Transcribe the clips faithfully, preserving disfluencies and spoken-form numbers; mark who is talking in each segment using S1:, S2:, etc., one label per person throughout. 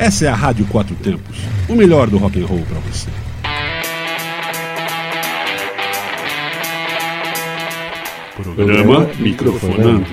S1: Essa é a Rádio Quatro Tempos, o melhor do rock and roll para você. Programa Microfonando.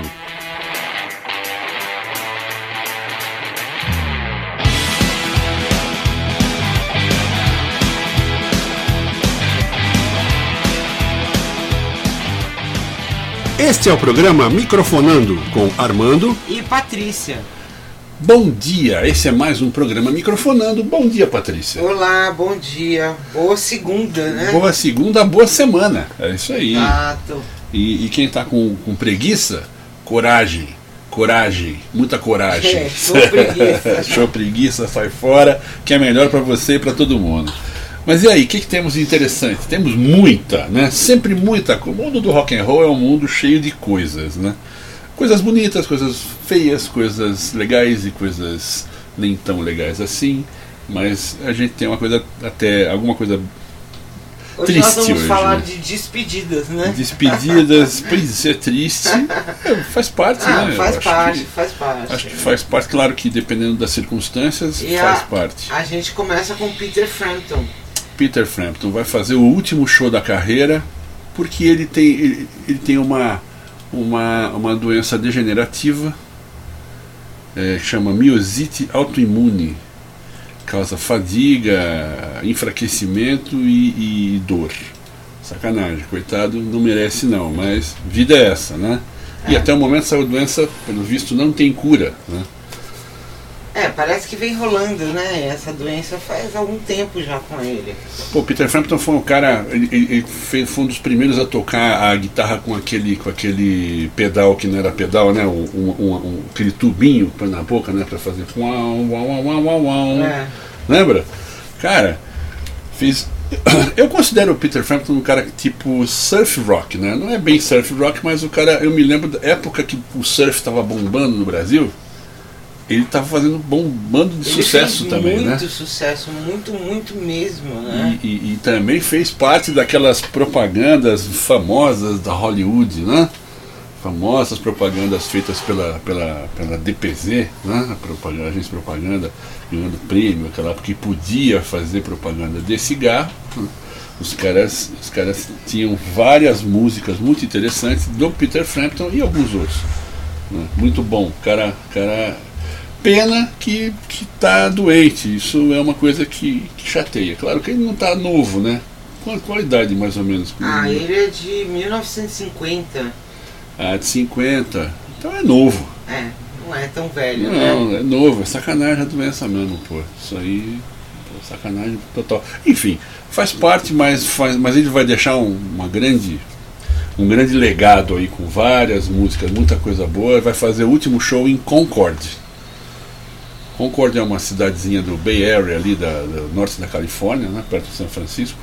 S1: Este é o programa Microfonando com Armando
S2: e Patrícia.
S1: Bom dia, esse é mais um programa Microfonando. Bom dia, Patrícia.
S2: Olá, bom dia. Boa segunda, né?
S1: Boa segunda, boa semana. É isso aí.
S2: Exato.
S1: E, e quem tá com, com preguiça, coragem. Coragem, muita coragem.
S2: É, show preguiça.
S1: Show preguiça, sai fora, que é melhor para você e para todo mundo. Mas e aí, o que, que temos de interessante? Temos muita, né? Sempre muita. O mundo do rock and roll é um mundo cheio de coisas, né? Coisas bonitas, coisas feias, coisas legais e coisas nem tão legais assim. Mas a gente tem uma coisa, até alguma coisa
S2: hoje
S1: triste
S2: nós vamos
S1: hoje,
S2: falar
S1: né?
S2: de despedidas, né?
S1: Despedidas, pois é, triste. É, faz parte,
S2: ah,
S1: né?
S2: Faz
S1: Eu
S2: parte,
S1: que,
S2: faz parte.
S1: Acho que faz parte, claro que dependendo das circunstâncias,
S2: e
S1: faz
S2: a,
S1: parte.
S2: A gente começa com Peter Frampton.
S1: Peter Frampton vai fazer o último show da carreira porque ele tem, ele, ele tem uma, uma, uma doença degenerativa é, que chama miosite autoimune, causa fadiga, enfraquecimento e, e dor. Sacanagem, coitado, não merece não, mas vida é essa, né? É. E até o momento essa doença, pelo visto, não tem cura, né?
S2: É, parece que vem rolando, né? Essa doença faz algum tempo já com ele.
S1: Pô, Peter Frampton foi um cara, ele, ele fez, foi um dos primeiros a tocar a guitarra com aquele, com aquele pedal que não era pedal, né? Um, um, um, aquele tubinho na boca, né? Pra fazer uau, uau, uau, uau, uau.
S2: É.
S1: Lembra? Cara, fiz... Eu considero o Peter Frampton um cara tipo surf rock, né? Não é bem surf rock, mas o cara, eu me lembro da época que o surf estava bombando no Brasil. Ele estava fazendo bombando de ele sucesso
S2: fez
S1: também,
S2: muito
S1: né?
S2: Muito sucesso, muito, muito mesmo, né?
S1: E, e, e também fez parte daquelas propagandas famosas da Hollywood, né? Famosas propagandas feitas pela, pela, pela D P Z, né? A, propaganda, a agência de propaganda, ganhando prêmio, aquela porque podia fazer propaganda de cigarro. Né? Os caras, os caras tinham várias músicas muito interessantes do Peter Frampton e alguns outros. Né? Muito bom, cara, cara. Pena que que tá doente. Isso é uma coisa que, que chateia. Claro que ele não tá novo, né? Qual, qual a idade mais ou menos?
S2: Ah, ele é de mil novecentos e cinquenta.
S1: Ah, de cinquenta. Então é novo.
S2: É, não é tão velho,
S1: não,
S2: né?
S1: É novo. É sacanagem a doença mesmo, pô. Isso aí é sacanagem total. Enfim, faz parte, mas, faz, mas ele vai deixar um, uma grande, um grande legado aí com várias músicas, muita coisa boa. Vai fazer o último show em Concord. Concord é uma cidadezinha do Bay Area, ali da, do norte da Califórnia, né, perto de São Francisco.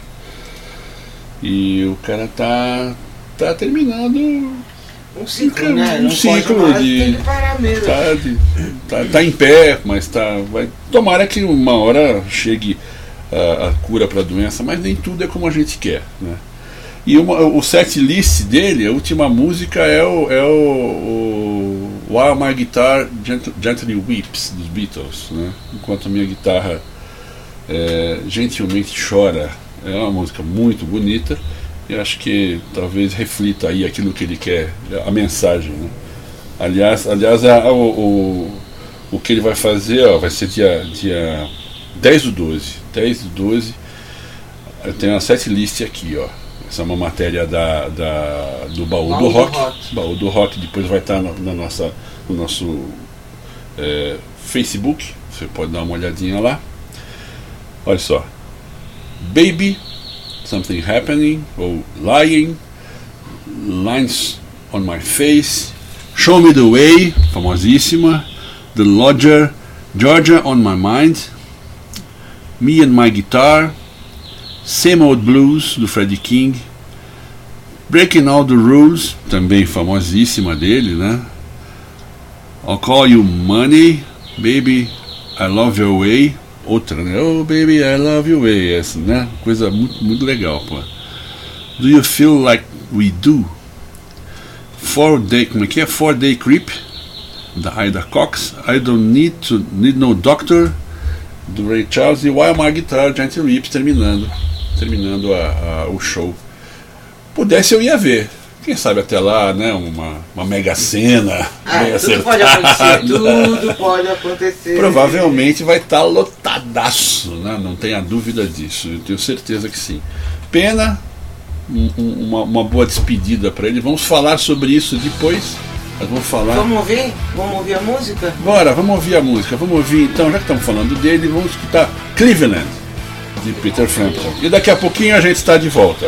S1: E o cara tá, tá terminando
S2: um ciclo,
S1: um,
S2: né?
S1: um
S2: Não
S1: ciclo
S2: pode mais,
S1: de,
S2: tem que parar mesmo.
S1: Tá, de, tá, tá em pé, mas tá, vai, tomara que uma hora chegue a, a cura para a doença, mas nem tudo é como a gente quer, né? E uma, o set list dele, a última música é o, é o, o While My Guitar Gently Weeps, dos Beatles, né? Enquanto a minha guitarra é, gentilmente chora. É uma música muito bonita e acho que talvez reflita aí aquilo que ele quer, a mensagem, né? Aliás, aliás a, a, o, o, o que ele vai fazer, ó, vai ser dia, dia dez do doze. dez do doze, eu tenho uma set list aqui, ó. Essa é uma matéria da, da, do Baú, Baú do, rock. do Rock. Baú do Rock, depois vai estar na, na nossa, no nosso é, Facebook. Você pode dar uma olhadinha lá. Olha só. Baby, Something Happening, ou Lying, Lines on My Face, Show Me the Way, famosíssima, The Lodger, Georgia on My Mind, Me and My Guitar, Same Old Blues, do Freddie King, Breaking All the Rules, também famosíssima dele, né? I'll Call You Money, Baby, I Love Your Way, outra, né? Oh, Baby, I Love Your Way, essa, né? Coisa muito, muito legal, pô. Do You Feel Like We Do? Four Day, como é que é? Four Day Creep, da Ida Cox, I Don't Need to Need No Doctor, do Ray Charles, e While My Guitar, Giant Ripps, terminando, terminando a, a, o show. Pudesse eu ia ver. Quem sabe até lá, né, uma, uma mega cena.
S2: Ah, tudo acertada. Pode acontecer, tudo pode acontecer.
S1: Provavelmente vai estar lotadaço, né? Não tenha dúvida disso, eu tenho certeza que sim. Pena, um, uma, uma boa despedida para ele. Vamos falar sobre isso depois. Nós vamos falar.
S2: Vamos ouvir? Vamos ouvir a música?
S1: Bora, vamos ouvir a música. Vamos ouvir, então, já que estamos falando dele, vamos escutar Cleveland, de Peter Frampton. E daqui a pouquinho a gente está de volta.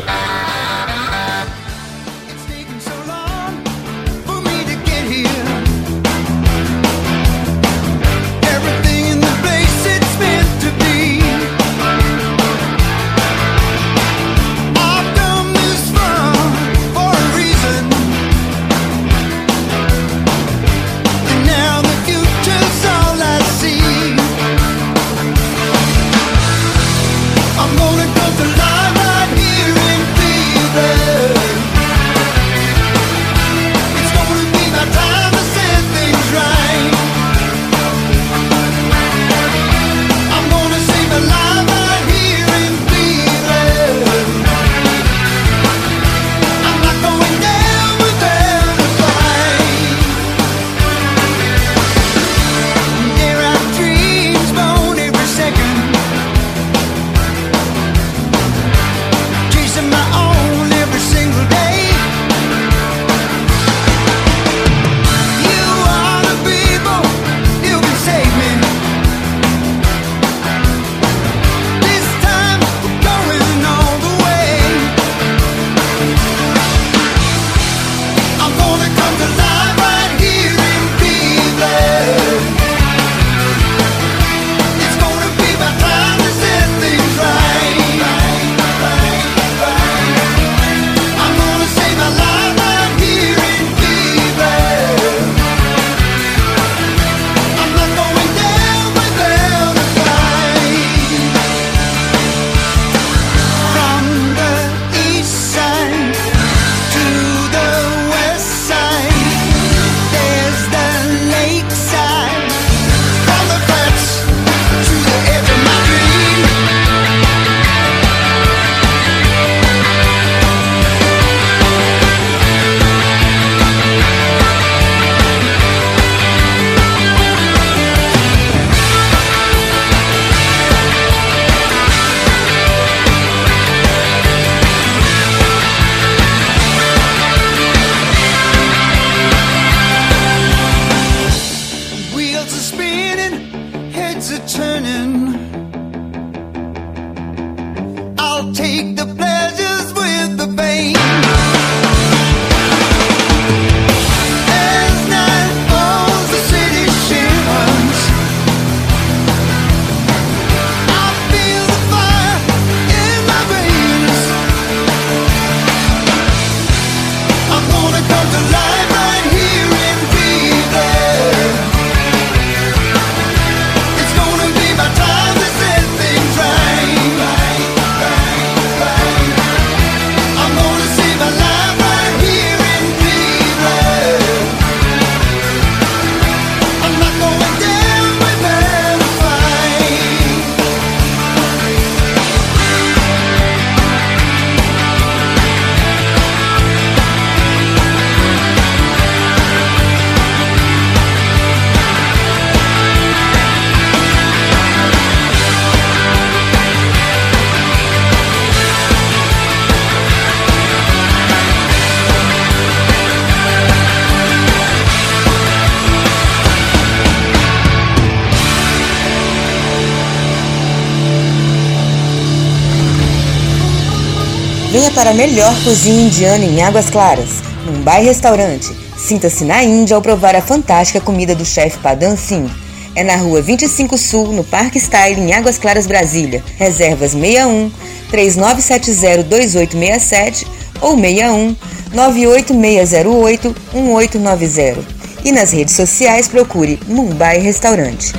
S3: Venha para a melhor cozinha indiana em Águas Claras, Mumbai Restaurante. Sinta-se na Índia ao provar a fantástica comida do chefe Padan Singh. É na rua vinte e cinco Sul, no Parque Style, em Águas Claras, Brasília. Reservas seis um, três nove sete zero, dois oito seis sete ou seis um, nove oito seis zero oito, um oito nove zero. E nas redes sociais procure Mumbai Restaurante.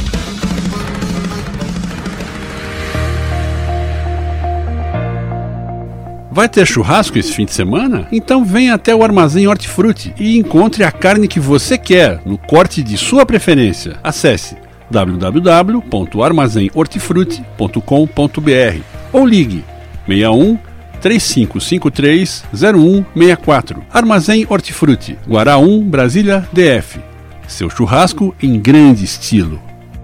S1: Vai ter churrasco esse fim de semana? Então venha até o Armazém Hortifruti e encontre a carne que você quer, no corte de sua preferência. Acesse w w w ponto armazém hortifruti ponto com ponto b r ou ligue seis um, três cinco cinco três, zero um seis quatro. Armazém Hortifruti, Guaraú, Brasília, D F. Seu churrasco em grande estilo.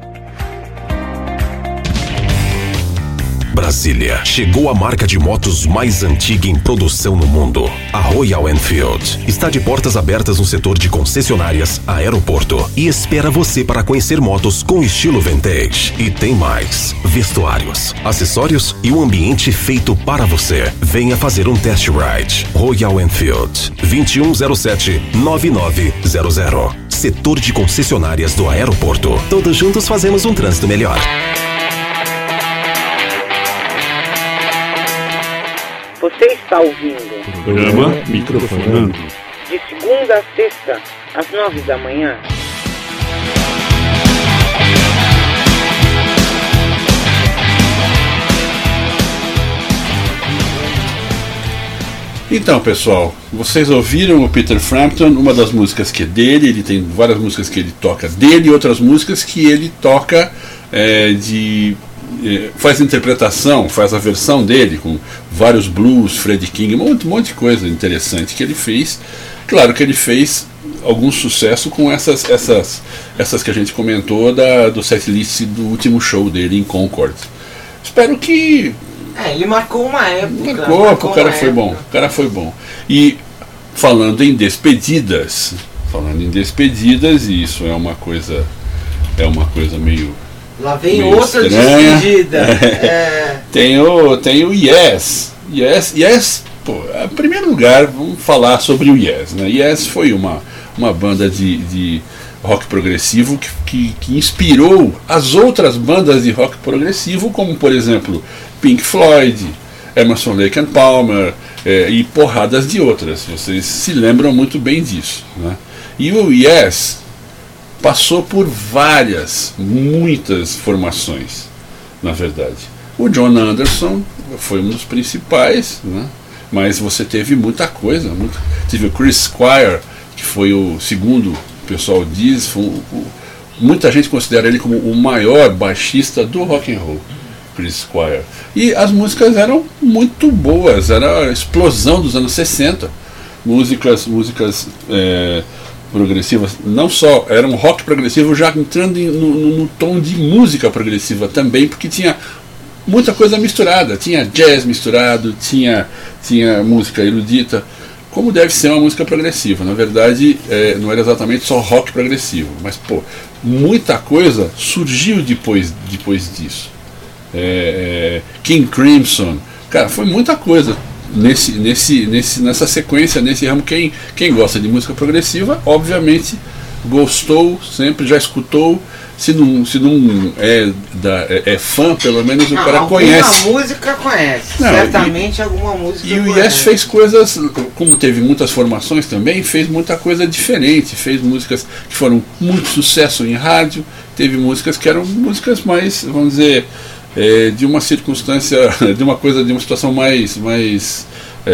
S4: Brasília, chegou a marca de motos mais antiga em produção no mundo. A Royal Enfield está de portas abertas no setor de concessionárias, aeroporto, e espera você para conhecer motos com estilo vintage. E tem mais: vestuários, acessórios e um ambiente feito para você. Venha fazer um test ride. Royal Enfield, vinte e um zero sete, nove nove zero zero. Setor de concessionárias do aeroporto. Todos juntos fazemos um trânsito melhor.
S2: Você está ouvindo
S1: Programa Microfonando.
S2: de segunda a sexta, às nove da manhã.
S1: Então, pessoal, vocês ouviram o Peter Frampton, uma das músicas que é dele, ele tem várias músicas que ele toca dele e outras músicas que ele toca é, de... faz interpretação, faz a versão dele com vários blues, Freddie King, um monte, um monte de coisa interessante que ele fez. Claro que ele fez algum sucesso com essas essas, essas que a gente comentou da, do setlist do último show dele em Concord. Espero que...
S2: É, ele marcou uma época.
S1: Marcou,
S2: marcou
S1: o cara
S2: uma
S1: foi
S2: época.
S1: bom, o cara foi bom. E falando em despedidas, falando em despedidas, e isso é uma coisa, é uma coisa meio...
S2: Lá vem
S1: meio
S2: outra
S1: estranha.
S2: despedida.
S1: É.
S2: É.
S1: Tem o, tem o Yes. Yes, Yes, pô, em primeiro lugar, vamos falar sobre o Yes, né? Yes foi uma, uma banda de, de rock progressivo que, que, que inspirou as outras bandas de rock progressivo, como por exemplo Pink Floyd, Emerson, Lake and Palmer é, e porradas de outras. Vocês se lembram muito bem disso, né? E o Yes passou por várias, muitas formações, na verdade. O John Anderson foi um dos principais, né? Mas você teve muita coisa. Muito... Teve o Chris Squire, que foi o segundo, o pessoal diz, foi o, o, muita gente considera ele como o maior baixista do rock and roll, Chris Squire. E as músicas eram muito boas, era a explosão dos anos sessenta. Músicas, músicas é, progressivas, não só, era um rock progressivo já entrando em, no, no, no tom de música progressiva também, porque tinha muita coisa misturada, tinha jazz misturado, tinha, tinha música erudita, como deve ser uma música progressiva. Na verdade, é, não era exatamente só rock progressivo, mas pô, muita coisa surgiu depois, depois disso. É, é, King Crimson, cara, foi muita coisa nesse, nesse, nesse, nessa sequência, nesse ramo. Quem, quem gosta de música progressiva, obviamente gostou, sempre já escutou. Se não, se não é, da, é, é fã, pelo menos o
S2: não,
S1: cara
S2: alguma
S1: conhece.
S2: Alguma música conhece,
S1: não,
S2: certamente
S1: e,
S2: alguma música
S1: E o
S2: conhece.
S1: Yes fez coisas, como teve muitas formações também, fez muita coisa diferente, fez músicas que foram muito sucesso em rádio, teve músicas que eram músicas mais, vamos dizer, é, de uma circunstância, de uma coisa, de uma situação mais, mais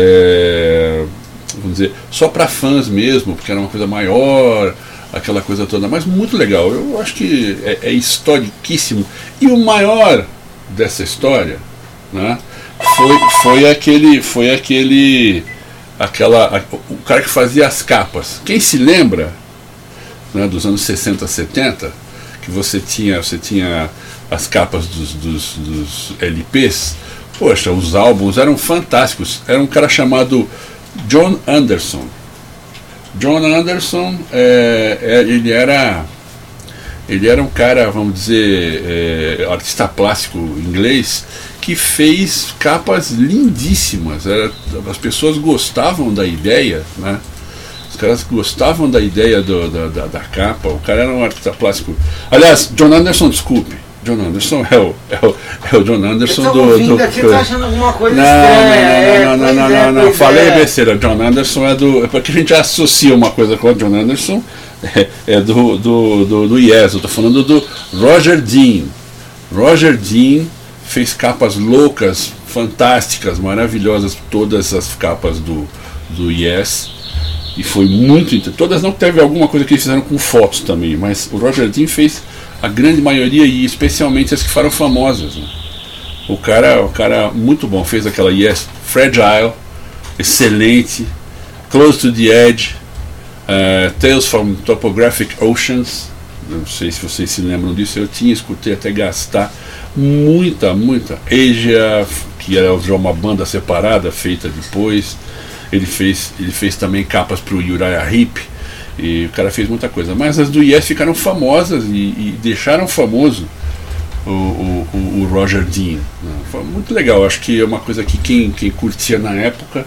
S1: é, vamos dizer, só para fãs mesmo, porque era uma coisa maior, aquela coisa toda, mas muito legal. Eu acho que é, é historiquíssimo. E o maior dessa história, né, foi, foi aquele, foi aquele, aquela, a, o cara que fazia as capas. Quem se lembra, né, dos anos sessenta, setenta, que você tinha, você tinha as capas dos, dos, dos L Ps, poxa, os álbuns eram fantásticos. Era um cara chamado John Anderson. John Anderson, é, é, ele era ele era um cara, vamos dizer, é, artista plástico inglês, que fez capas lindíssimas. Era, as pessoas gostavam da ideia, né? Os caras gostavam da ideia do, da, da, da capa. O cara era um artista plástico. Aliás, John Anderson, desculpe, John Anderson é o, é o, é o John Anderson
S2: eu tô
S1: do.
S2: ouvindo
S1: do
S2: aqui, tô achando alguma coisa
S1: não,
S2: estranha.
S1: não, não, não, não,
S2: é,
S1: não, não, não. Falei
S2: é.
S1: besteira. John Anderson é do. É porque a gente associa uma coisa com o John Anderson, é, é do, do, do, do Yes. Eu tô falando do Roger Dean. Roger Dean fez capas loucas, fantásticas, maravilhosas, todas as capas do, do Yes. E foi muito. Todas não teve alguma coisa que eles fizeram com fotos também, mas o Roger Dean fez a grande maioria, e especialmente as que foram famosas, né? O cara, o cara muito bom, fez aquela Yes, Fragile, excelente, Close to the Edge, uh, Tales from Topographic Oceans, não sei se vocês se lembram disso, eu tinha, escutei até gastar, muita, muita, Asia, que era uma banda separada, feita depois, ele fez, ele fez também capas para o Uriah Heep, e o cara fez muita coisa, mas as do Yes ficaram famosas e, e deixaram famoso o, o, o Roger Dean, né? Foi muito legal, acho que é uma coisa que quem, quem curtia na época,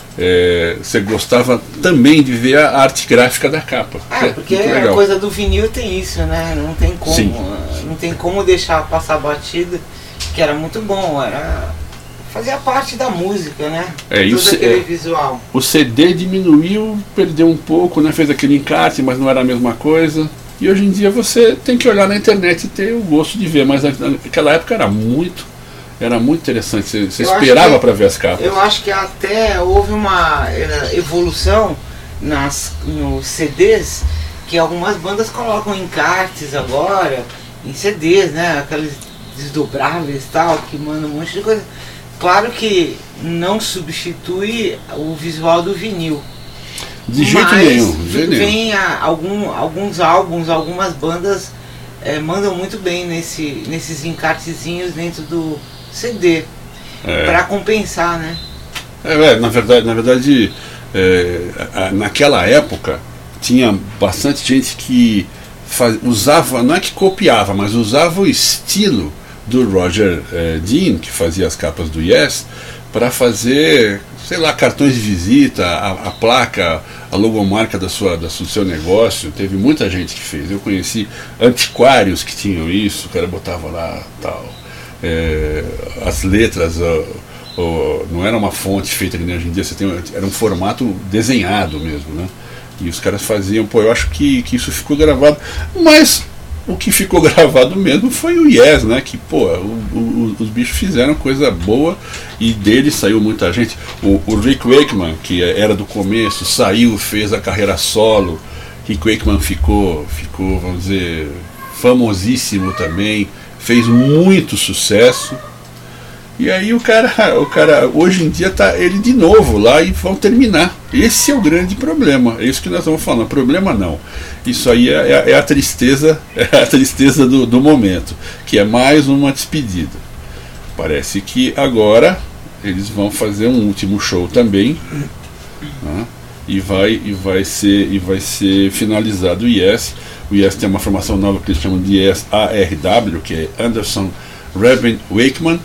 S1: é, você gostava também de ver a arte gráfica da capa.
S2: É, porque a coisa do vinil tem isso, né? Não tem como,
S1: Sim.
S2: não tem como deixar passar batida, que era muito bom, era, fazia parte da música, né?
S1: É, e
S2: todo
S1: o C-
S2: aquele
S1: é,
S2: visual.
S1: O C D diminuiu, perdeu um pouco, né? Fez aquele encarte, mas não era a mesma coisa. E hoje em dia você tem que olhar na internet e ter o gosto de ver, mas naquela época era muito, era muito interessante, você, você esperava para ver as capas.
S2: Eu acho que até houve uma eh, evolução nas, nos C Ds, que algumas bandas colocam encartes agora, em C Ds, né? Aqueles desdobráveis e tal, que mandam um monte de coisa. Claro que não substitui o visual do vinil.
S1: De jeito
S2: Mas
S1: nenhum, de jeito nenhum.
S2: Vem a, algum, alguns álbuns, algumas bandas é, mandam muito bem nesse, nesses encartezinhos dentro do C D,
S1: É.
S2: para compensar, né?
S1: É, é, na verdade, na verdade é, a, naquela época tinha bastante gente que faz, usava, não é que copiava, mas usava o estilo do Roger é, Dean, que fazia as capas do Yes, para fazer, sei lá, cartões de visita, a, a placa, a logomarca da sua, da, do seu negócio. Teve muita gente que fez. Eu conheci antiquários que tinham isso, o cara botava lá tal, é, as letras, ó, ó, não era uma fonte feita que nem hoje em dia, você tem, era um formato desenhado mesmo, né? E os caras faziam, pô, eu acho que, que isso ficou gravado, mas o que ficou gravado mesmo foi o Yes, né? Que, pô, o, o, os bichos fizeram coisa boa e dele saiu muita gente. O, o Rick Wakeman, que era do começo, saiu, fez a carreira solo. Rick Wakeman ficou, ficou, vamos dizer, famosíssimo também, fez muito sucesso. E aí o cara, o cara hoje em dia tá ele de novo lá e vão terminar. Esse é o grande problema. É isso que nós estamos falando. Problema não. Isso aí é, é, é a tristeza, é a tristeza do, do momento, que é mais uma despedida. Parece que agora eles vão fazer um último show também, né? E vai e vai ser e vai ser finalizado o Yes. O Yes tem uma formação nova que eles chamam de Yes A R W, que é Anderson Reuben Wakeman.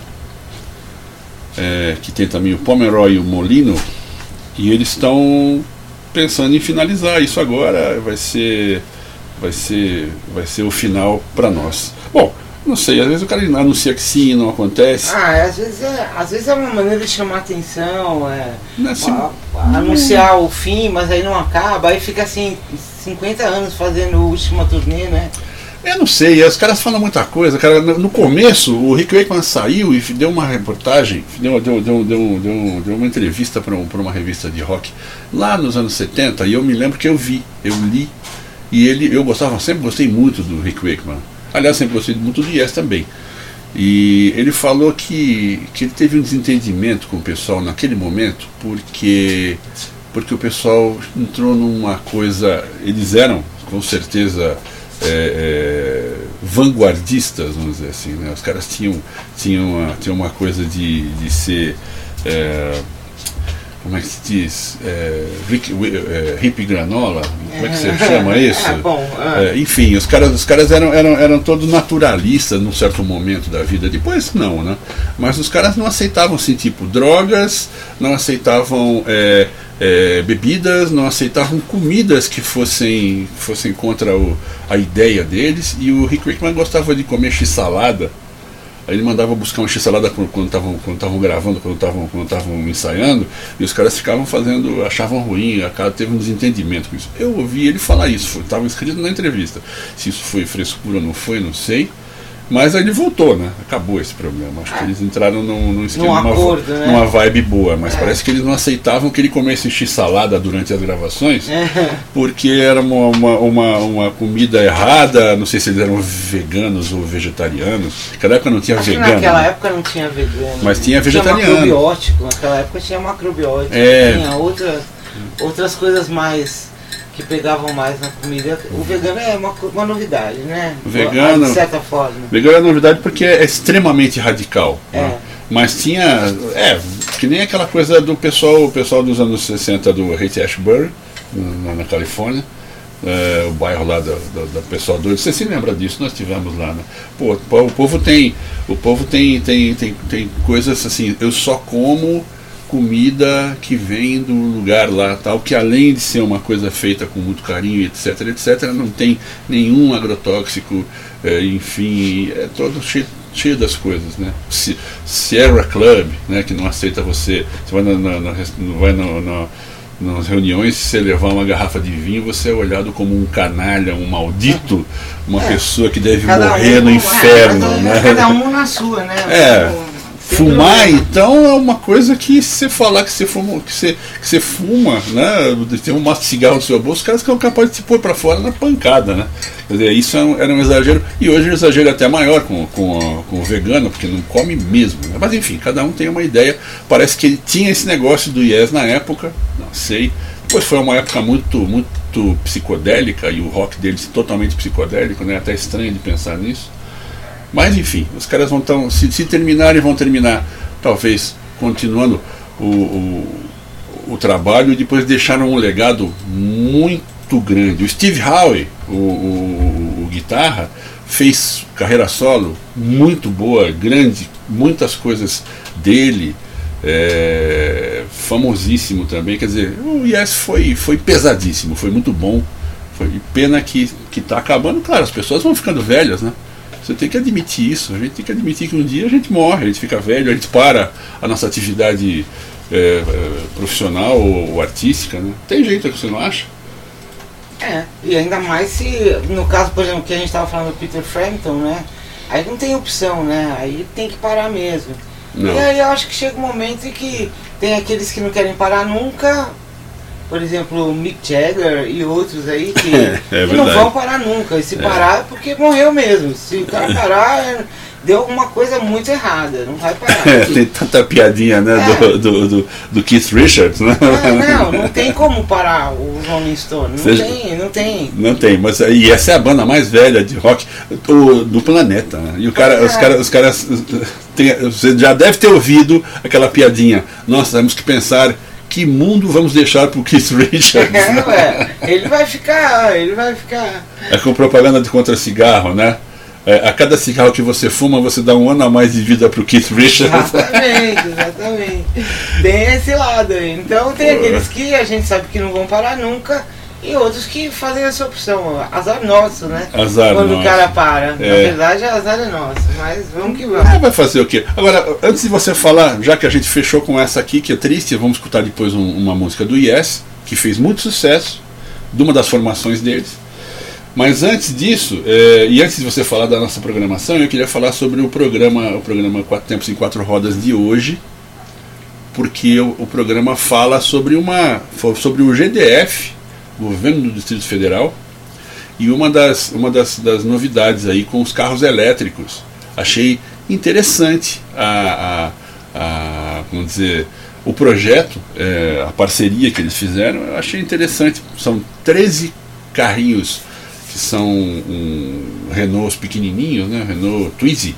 S1: É, que tem também o Pomeroy e o Molino, e eles estão pensando em finalizar isso agora. Vai ser vai ser vai ser o final para nós. Bom, não sei, às vezes o cara anuncia que sim, não acontece.
S2: Ah, às vezes é, às vezes é uma maneira de chamar atenção, é,
S1: Não é assim,
S2: a- a- anunciar o fim, mas aí não acaba, aí fica assim cinquenta anos fazendo a última turnê, né?
S1: eu não sei, os caras falam muita coisa, cara. No no começo, o Rick Wakeman saiu e deu uma reportagem, deu, deu, deu, deu, deu, deu uma entrevista para um, uma revista de rock lá nos anos setenta, e eu me lembro que eu vi, eu li, e ele, eu gostava, sempre gostei muito do Rick Wakeman. Aliás, sempre gostei muito do Yes também. E ele falou que, que ele teve um desentendimento com o pessoal naquele momento, porque, porque o pessoal entrou numa coisa, eles eram, com certeza, É, é, vanguardistas, vamos dizer assim, né? Os caras tinham, tinham, uma, tinham uma coisa de, de ser, é, como é que se diz, é, Rick, é, hippie granola, como é que você chama isso?
S2: É, bom,
S1: é, enfim, os caras, os caras eram, eram, eram todos naturalistas num certo momento da vida, depois não, né? Mas os caras não aceitavam assim, tipo, drogas, não aceitavam é, é, bebidas, não aceitavam comidas que fossem, fossem contra o, a ideia deles. E o Rick Wakeman gostava de comer x-salada. Aí ele mandava buscar uma x-salada quando estavam quando estavam gravando, quando estavam quando estavam ensaiando, e os caras ficavam fazendo, achavam ruim, a cara teve um desentendimento com isso. Eu ouvi ele falar isso, estava escrito na entrevista. Se isso foi frescura ou não foi, não sei. Mas aí ele voltou, né? Acabou esse problema. Acho que eles entraram num, num esquema,
S2: num acordo,
S1: numa,
S2: né?
S1: numa vibe boa, mas
S2: é.
S1: parece que eles não aceitavam que ele comesse x-salada durante as gravações, é. porque era uma, uma, uma, uma comida errada, não sei se eles eram veganos ou vegetarianos. Naquela época não tinha
S2: Acho
S1: vegano.
S2: Que naquela né? época não tinha vegano.
S1: Mas tinha vegetariano.
S2: Tinha macrobiótico, naquela época tinha macrobiótico.
S1: É.
S2: Tinha outra, outras coisas mais que pegavam mais na comida. O vegano é uma, uma novidade, né?
S1: Vegano,
S2: de certa forma.
S1: Vegano é novidade porque é extremamente radical.
S2: É.
S1: Né? Mas tinha. É, que nem aquela coisa do pessoal, o pessoal dos anos sessenta do Haight-Ashbury, na, na Califórnia. É, o bairro lá do, do, do pessoal doido. Você se lembra disso? Nós tivemos lá, né? Pô, o povo tem. O povo tem, tem, tem, tem coisas assim, eu só como comida que vem do lugar lá, tal, que além de ser uma coisa feita com muito carinho, etc, etc, não tem nenhum agrotóxico, é, enfim, é todo cheio, cheio das coisas, né? Sierra Club, né, que não aceita você, você vai, na, na, na, vai na, na, nas reuniões, se você levar uma garrafa de vinho, você é olhado como um canalha, um maldito, uma é. pessoa que deve cada morrer um, no inferno, é,
S2: né? Cada um na sua, né?
S1: É. Fumar, então, é uma coisa que se você falar que você fuma, que você, que você fuma, né, tem um maço de cigarro no seu bolso, os caras são capazes de te pôr para fora na pancada, né? Quer dizer, isso era um exagero, e hoje é um exagero até maior com, com, com o vegano, porque não come mesmo, né? Mas enfim, cada um tem uma ideia. Parece que ele tinha esse negócio do Yes na época, não sei, depois foi uma época muito, muito psicodélica, e o rock deles totalmente psicodélico, né? Até estranho de pensar nisso. Mas enfim, os caras vão tão, se, se terminarem, vão terminar talvez continuando o, o, o trabalho e depois deixaram um legado muito grande. O Steve Howe, o, o, o guitarra, fez carreira solo muito boa, grande, muitas coisas dele, é, famosíssimo também. Quer dizer, o Yes foi, foi pesadíssimo, foi muito bom. Foi pena que está acabando. Claro, as pessoas vão ficando velhas, né? Você tem que admitir isso, a gente tem que admitir que um dia a gente morre, a gente fica velho, a gente para a nossa atividade é, é, profissional ou, ou artística, né? Tem jeito, que você não acha?
S2: É, e ainda mais se, no caso, por exemplo, que a gente estava falando do Peter Frampton, né? Aí não tem opção, né? Aí tem que parar mesmo. Não. E aí eu acho que chega um momento em que tem aqueles que não querem parar nunca. Por exemplo, o Mick Jagger e outros aí que,
S1: é
S2: que não vão parar nunca. E se é. parar é porque morreu mesmo. Se o cara parar, deu alguma coisa muito errada. Não vai parar.
S1: É, tem tanta piadinha, né? É. Do, do, do, do Keith Richards, né?
S2: É, não, não tem como parar o Rolling Stone. Não Seja, tem, não tem.
S1: Não tem, mas e essa é a banda mais velha de rock do, do planeta, né? E o cara, é. os caras. Os caras tem, você já deve ter ouvido aquela piadinha. Nossa, temos que pensar. Que mundo vamos deixar pro Keith Richards?
S2: É, ué, ele vai ficar, ele vai ficar.
S1: É com propaganda de contra cigarro, né? É, a cada cigarro que você fuma, você dá um ano a mais de vida pro Keith Richards.
S2: Exatamente, exatamente. Tem esse lado aí. Então tem aqueles que a gente sabe que não vão parar nunca. E outros que fazem essa opção, azar nosso, né?
S1: Azar
S2: Quando
S1: nosso.
S2: o cara para.
S1: É.
S2: Na verdade, azar é nosso, mas vamos que vamos.
S1: É, vai fazer o quê? Agora, antes de você falar, já que a gente fechou com essa aqui, que é triste, vamos escutar depois um, uma música do Yes, que fez muito sucesso, de uma das formações deles. Mas antes disso, é, e antes de você falar da nossa programação, eu queria falar sobre o programa, o programa Quatro Tempos em Quatro Rodas de hoje, porque o, o programa fala sobre, uma, sobre o G D F, Governo do Distrito Federal, e uma das, uma das, das novidades aí com os carros elétricos. Achei interessante a, a, a vamos dizer, o projeto, é, a parceria que eles fizeram. Eu achei interessante. São treze carrinhos que são um Renaults pequenininhos, né, Renault Twizy,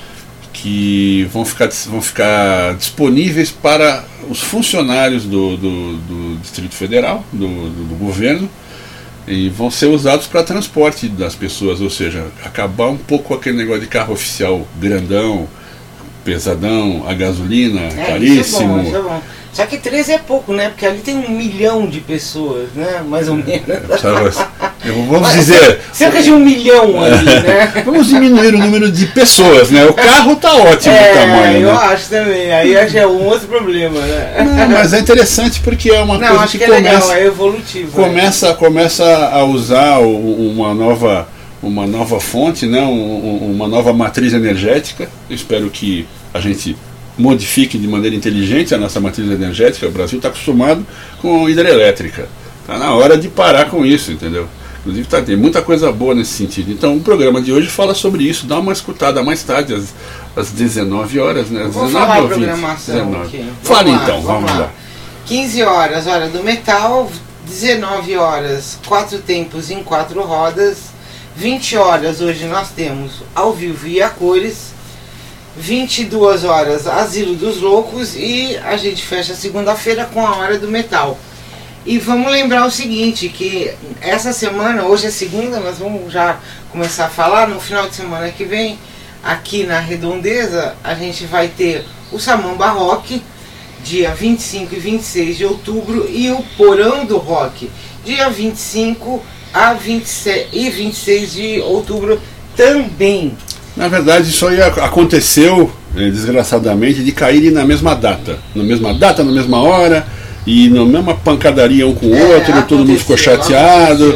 S1: que vão ficar, vão ficar disponíveis para os funcionários do, do, do Distrito Federal, do, do, do governo, e vão ser usados para transporte das pessoas, ou seja, acabar um pouco aquele negócio de carro oficial grandão, pesadão, a gasolina, é, caríssimo.
S2: Isso é bom, isso é bom. Só que treze é pouco, né? Porque ali tem um milhão de pessoas, né? Mais ou menos.
S1: É, vamos dizer.
S2: Cerca de um milhão ali, né?
S1: Vamos diminuir o número de pessoas, né? O carro tá ótimo
S2: é,
S1: o tamanho.
S2: Eu
S1: né?
S2: acho também. Aí já é um outro problema, né?
S1: Não, mas é interessante porque é uma
S2: Não,
S1: coisa
S2: acho
S1: que,
S2: que é
S1: começa,
S2: legal, é evolutivo.
S1: começa,
S2: né?
S1: começa a usar uma nova. uma nova fonte, né? um, um, uma nova matriz energética. Eu espero que a gente modifique de maneira inteligente a nossa matriz energética. O Brasil está acostumado com hidrelétrica. Está na hora de parar com isso, entendeu? Inclusive tá, tem muita coisa boa nesse sentido. Então o programa de hoje fala sobre isso. Dá uma escutada mais tarde, às, às dezenove horas, né? Às
S2: Vou
S1: dezenove
S2: falar a
S1: ou vinte,
S2: programação
S1: dezenove.
S2: aqui.
S1: Fala
S2: Vamos lá,
S1: então, vamos,
S2: vamos
S1: lá.
S2: lá. quinze horas, hora do metal. dezenove horas, quatro tempos em quatro rodas. vinte horas, hoje nós temos ao vivo e a cores. vinte e duas horas, Asilo dos Loucos. E a gente fecha segunda-feira com a hora do metal. E vamos lembrar o seguinte, que essa semana, hoje é segunda, mas vamos já começar a falar, no final de semana que vem, aqui na Redondeza, a gente vai ter o Samamba Rock, dia vinte e cinco e vinte e seis de outubro, e o Porão do Rock, dia vinte e cinco a vinte e sete e vinte e seis de outubro também.
S1: Na verdade, isso aí aconteceu, desgraçadamente, de caírem na mesma data. Na mesma data, na mesma hora, e na mesma pancadaria um com o
S2: É,
S1: outro, todo mundo ficou chateado.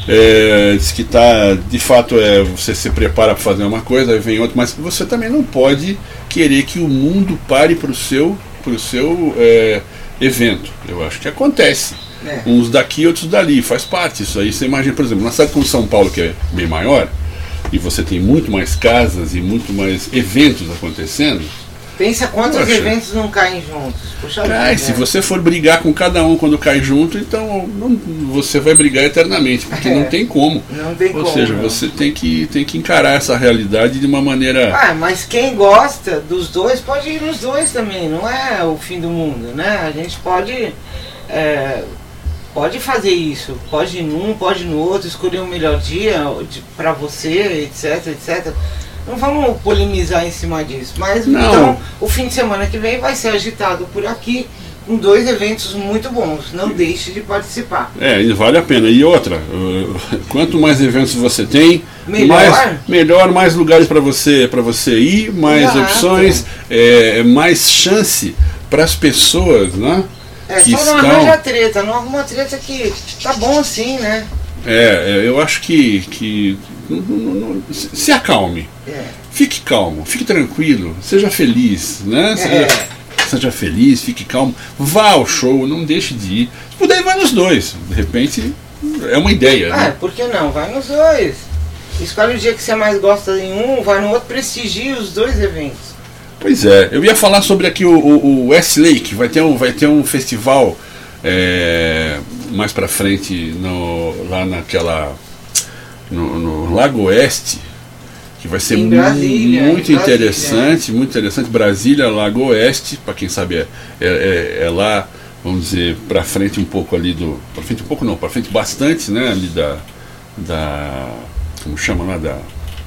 S1: É, diz que tá, de fato, é, você se prepara para fazer uma coisa, aí vem outra, mas você também não pode querer que o mundo pare para o seu, pro seu é, evento. Eu acho que acontece.
S2: É.
S1: Uns daqui, outros dali, faz parte isso aí. Você imagina, por exemplo, na cidade como São Paulo, que é bem maior, e você tem muito mais casas e muito mais eventos acontecendo.
S2: Pensa quantos
S1: Poxa.
S2: eventos não caem juntos. Puxa
S1: Cai,
S2: vida,
S1: se
S2: né?
S1: você for brigar com cada um quando cai junto, então não, você vai brigar eternamente, porque
S2: É.
S1: não tem como.
S2: Não tem
S1: Ou
S2: como.
S1: seja,
S2: não.
S1: você tem que, tem que encarar essa realidade de uma maneira.
S2: Ah, mas quem gosta dos dois pode ir nos dois também, não é o fim do mundo, né? A gente pode, é, pode fazer isso, pode ir num, pode ir no outro, escolher o melhor dia de, pra você, etc, etcétera. Não vamos polemizar em cima disso, mas
S1: Não.
S2: então o fim de semana que vem vai ser agitado por aqui com dois eventos muito bons, não deixe de participar.
S1: É, e vale a pena. E outra, uh, quanto mais eventos você tem,
S2: Melhor.
S1: mais, melhor, mais lugares para você, para você ir, mais
S2: Exato.
S1: opções, é, mais chance para as pessoas, né?
S2: É,
S1: que
S2: só não
S1: estão-
S2: arranja treta, não arruma treta que tá bom assim, né?
S1: É, é, eu acho que, que não- não- não- se se acalme,
S2: É.
S1: fique calmo, fique tranquilo, seja feliz, né? Seja,
S2: É.
S1: seja feliz, fique calmo, vá ao show, não deixe de ir. Se puder, vai nos dois. De repente, é uma ideia,
S2: Ah,
S1: né?
S2: por que não? Vai nos dois. Escolhe o dia que você mais gosta em um, vai no outro, prestigie os dois eventos.
S1: Pois é, eu ia falar sobre aqui o, o, o Westlake, vai ter um, vai ter um festival é, mais pra frente no, lá naquela no, no Lago Oeste, que vai ser
S2: Em
S1: mu-
S2: Brasília,
S1: muito
S2: em Brasília.
S1: interessante, muito interessante. Brasília, Lago Oeste, para quem sabe é, é, é- é lá, vamos dizer, pra frente um pouco ali do, para frente um pouco não, para frente bastante, né, ali da da como chama lá da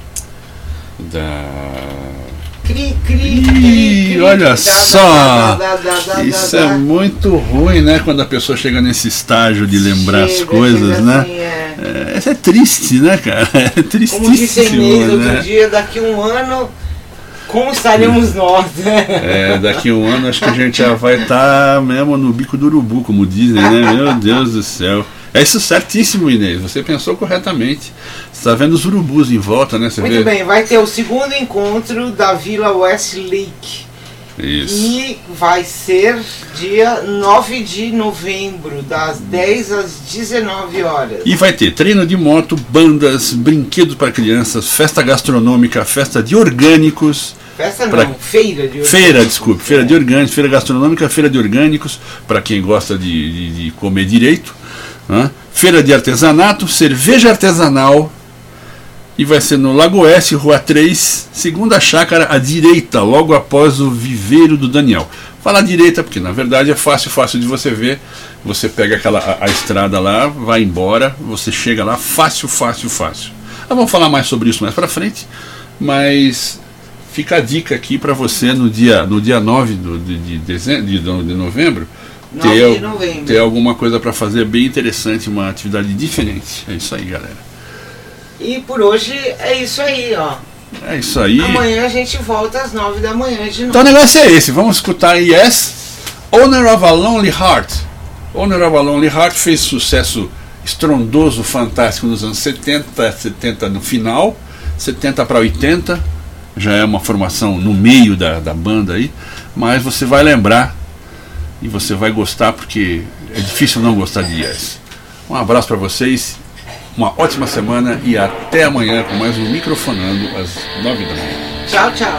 S1: da
S2: Cri, cri, cri,
S1: Ih,
S2: cri,
S1: olha
S2: da,
S1: só!
S2: da, da, da, da,
S1: Isso
S2: da,
S1: é
S2: da.
S1: muito ruim, né? Quando a pessoa chega nesse estágio de lembrar as
S2: Chega,
S1: coisas,
S2: chega
S1: né?
S2: assim, é.
S1: É, isso é triste, né, cara? É
S2: Como disse a Inês
S1: tristíssimo,
S2: outro
S1: né?
S2: dia, daqui um ano, como estaremos nós, né?
S1: É, daqui a um ano acho que a gente já vai estar mesmo no bico do urubu, como dizem, né? Meu Deus do céu. É isso certíssimo, Inês. Você pensou corretamente. Você está vendo os urubus em volta, né? Você
S2: Muito
S1: vê?
S2: bem, vai ter o segundo encontro da Vila Westlake.
S1: Isso.
S2: E vai ser dia nove de novembro, das dez às dezenove horas.
S1: E vai ter treino de moto, bandas, brinquedos para crianças, festa gastronômica, festa de orgânicos.
S2: Festa não,
S1: pra-
S2: feira de orgânicos.
S1: Feira, desculpe, feira de orgânicos, feira gastronômica, feira de orgânicos, para quem gosta de, de, de comer direito, né? Feira de artesanato, cerveja artesanal, e vai ser no Lago Oeste, Rua três, segunda chácara à direita, logo após o viveiro do Daniel. Fala à direita, porque na verdade é fácil, fácil de você ver. Você pega aquela, a, a estrada lá, vai embora, você chega lá, fácil, fácil, fácil. Nós vamos falar mais sobre isso mais pra frente, mas fica a dica aqui para você no dia, no dia nove do, de, de, dezembro, de, de novembro,
S2: nove
S1: ter,
S2: de novembro.
S1: ter alguma coisa para fazer bem interessante, uma atividade diferente. É isso aí, galera.
S2: E por hoje é isso aí, ó.
S1: É isso aí.
S2: Amanhã a gente volta às nove da manhã de novo.
S1: Então o negócio é esse, vamos escutar Yes, Owner of a Lonely Heart. Owner of a Lonely Heart fez sucesso estrondoso, fantástico nos anos setenta, setenta no final, setenta para oitenta, já é uma formação no meio da, da banda aí, mas você vai lembrar e você vai gostar, porque é difícil não gostar de Yes. Um abraço para vocês, uma ótima semana e até amanhã com mais um Microfonando às nove da manhã.
S2: Tchau, tchau.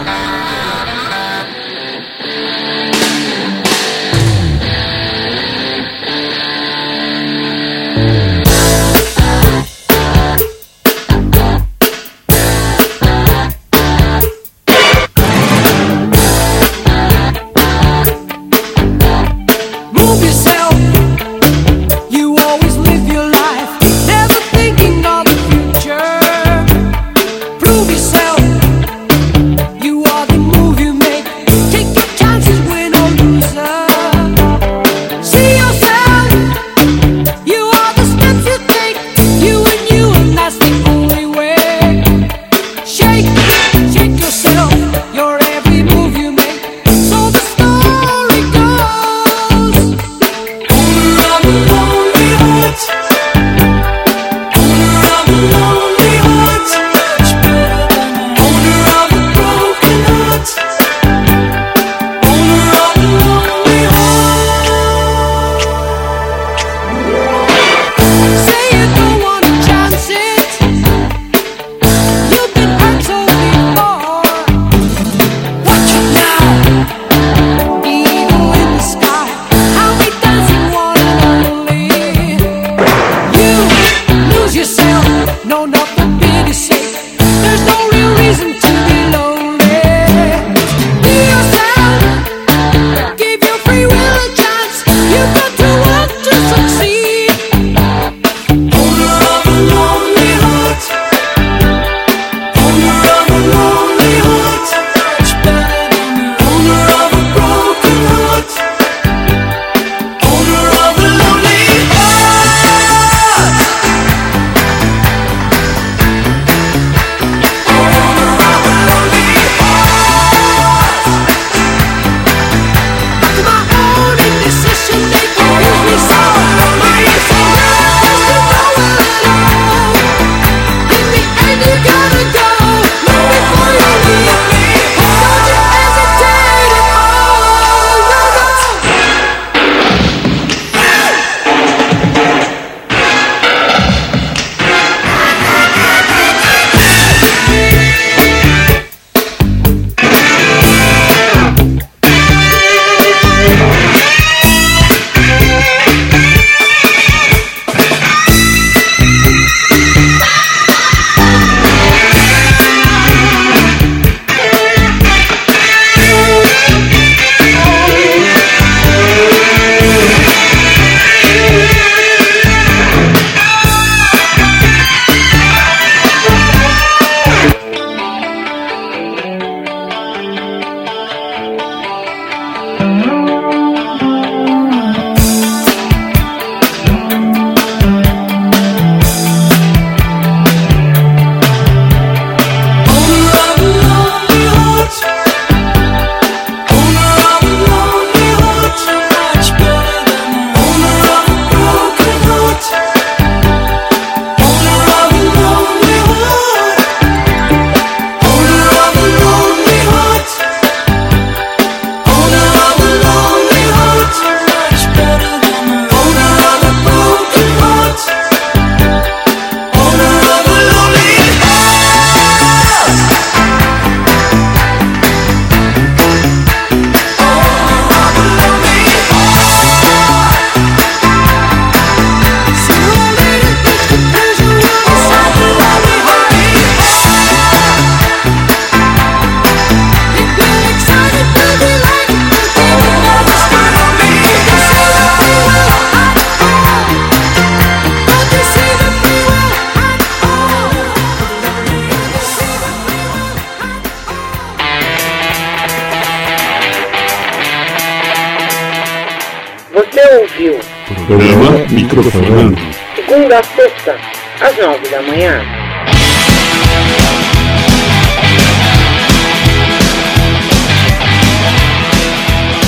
S2: Você ouviu
S1: Programa Microfonando.
S2: segunda a sexta, às nove da manhã.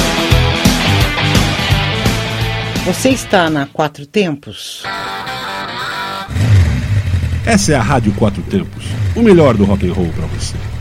S2: Você está na Quatro Tempos?
S5: Essa é a Rádio Quatro Tempos, o melhor do rock and roll para você.